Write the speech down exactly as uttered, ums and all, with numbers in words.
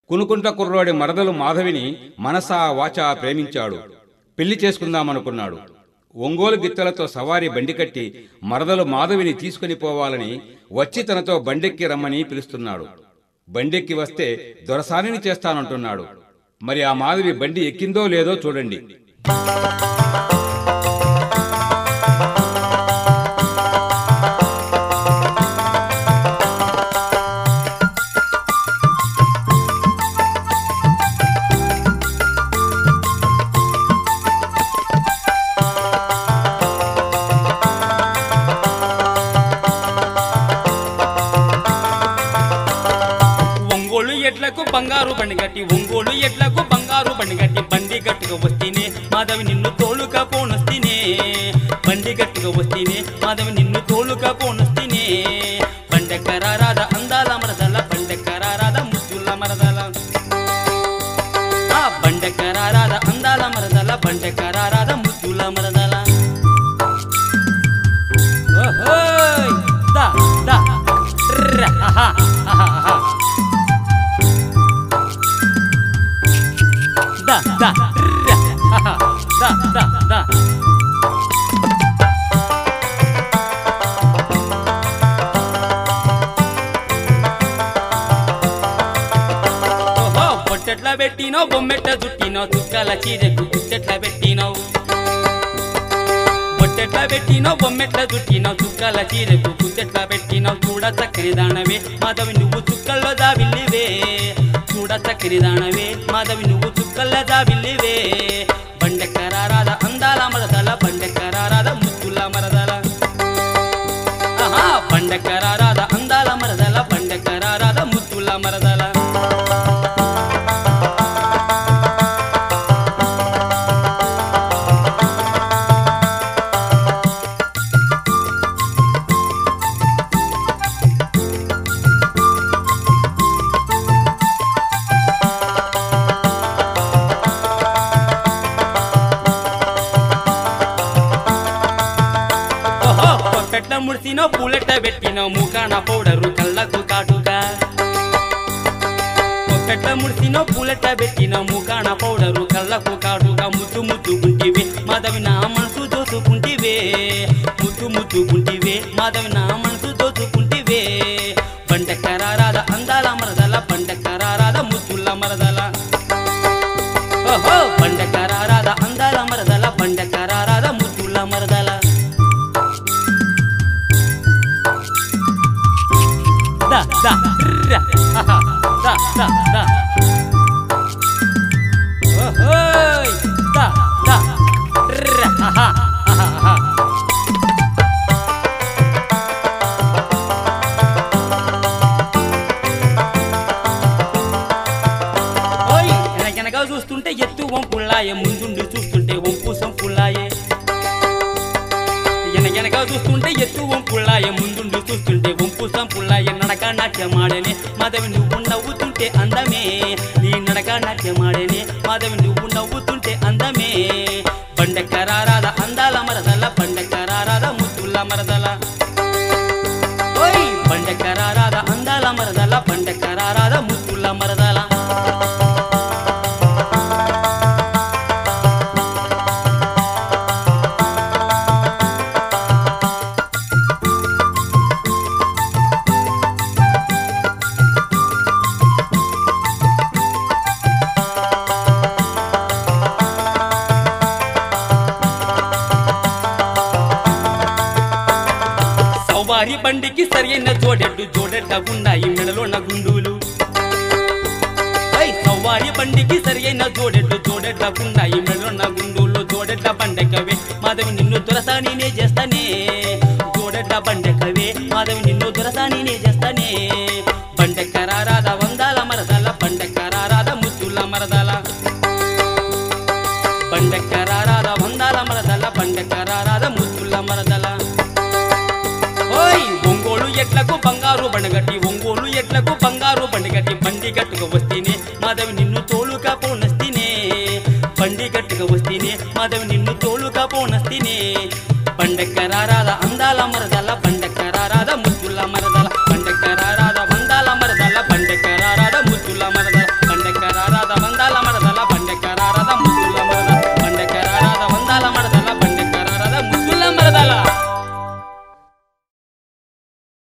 కునుకుంట్ల కుర్రోడి మరదలు మాధవిని మనసా వాచా ప్రేమించాడు. పెళ్లి చేసుకుందామనుకున్నాడు. ఒంగోలు గిత్తలతో సవారీ బండి కట్టి మరదలు మాధవిని తీసుకుని పోవాలని వచ్చి తనతో బండెక్కి రమ్మని పిలుస్తున్నాడు. బండెక్కి వస్తే దొరసానిని చేస్తానంటున్నాడు. మరి ఆ మాధవి బండి ఎక్కిందో లేదో చూడండి. బంగారు బండి గట్టి ఒంగోలు ఎట్లకు బంగారు బండి గట్టి బండి గట్టుగా వస్తేనే మాధవి నిన్ను తోలుగా పోనొస్తేనే బండి గట్టుగా వస్తేనే మాధవి నిన్ను తోలుగా పోనొస్తేనే బండెక్కరారాధ అందాల మరదల బండెక్కరారాధ ముద్దుల మరదల ఆ బండెక్కరారాధ అందాల మరదల బండెక్కరారాధ ముద్దుల మరదల ఓహోయ్ దా దా ర ఆహా ఆహా da da da da da da ఓహో పొట్టెట్లా పెట్టినో బొమ్మెట్ల చుట్టినో చుక్కల చీరెకు గుట్టెట్లా పెట్టినో పొట్టెట్లా పెట్టినో బొమ్మెట్ల చుట్టినో చుక్కల చీరెకు గుట్టెట్లా పెట్టినో చూడ చక్కని దానవే మాధవి నువ్వు చుక్కల్లో దావిల్లివే చూడ చక్కని దానవే మాధవి నువ్వు చుక్కల్లో దావిల్లివే బండెక్కరారాధ అందాల మరదల బండెక్కరారాధ ముద్దుల మరదల ఆహా బండెక్కరారాధ అందాల మరదల బండెక్కరారాధ ముద్దుల మరదల ముడిసినో పూలెట్ట పెట్టినో ముఖాన పౌడరు కళ్ళకు కాటుగా పొట్టెట్ల ముడిసినో పూలెట్ట పెట్టినో ముఖాన పౌడరు కళ్ళకు కాటుగా ముద్దు ముద్దు గుంటివే మాధవి నా మనసు దోచుకుంటివే ముద్దు ముద్దు గుంటివే మాధవి నా మనసు దోచుకుంటివే బండెక్కరారాధ అందాల మరదల బండెక్కరారాధ ముద్దుల మరదల ఓహో బండెక్కరారాధ అందాల మరదల బండెక్కరారాధ ముద్దుల మరదల da da ra ha da da da ohoy da da ra ha ha ha oy ఎనగనగా చూస్తుంటే ఎత్తు వంపుల్లాయే ముందుండి చూస్తుంటే వంపు సంపుల్లాయే ఎనగనగా చూస్తుంటే ఎత్తు వంపుల్లాయే ముందుండి చూస్తుంటే వంపు సంపుల్లాయే నడక నాట్యమాడనే మాధవి నువ్వు నవ్వుతుంటే అందమే నీ నడక నాట్యమాడనే మాధవి నువ్వు నవ్వుతుంటే అందమే బండెక్కరారాధ అందాల మరదల బండెక్కరారాధ ముద్దుల మరదల ఓయ్ బండెక్కరారాధ అందాల మరదల బండెక్కరారాధ ముద్దుల మరదల సవారి బండికి సరైన జోడెడ్డు జోడెడ్డ ఉన్నాయి మెడలో నా గుండులు సవారి బండికి సరైన జోడెడ్డు జోడెడ్డ ఉన్నాయి మెడలో నా గుండులు జోడెడ్డ బండెక్కవే మాధవి నిన్ను దొరసానినే చేస్తానే జోడెడ్డ బండెక్కవే మాధవి నిన్ను దొరసానినే చేస్తానే బండెక్కరారాధ వందాల మరదల బండెక్కరారాధ ముద్దుల మరదల బండెక్కరారాధ వందాల మరదల బండెక్కరారాధ ముద్దుల మరదల ఓయ్ ఒంగోలు ఎట్లకు బంగారు బండగట్టి ఒంగోలు ఎట్లకు బంగారు బండగట్టి బండి గట్టుగా వస్తేనే మాధవి నిన్ను తోలుగా పోనస్తేనే బండి గట్టుగా వస్తేనే మాధవి నిన్ను తోలుగా పోనస్తేనే బండెక్కరారా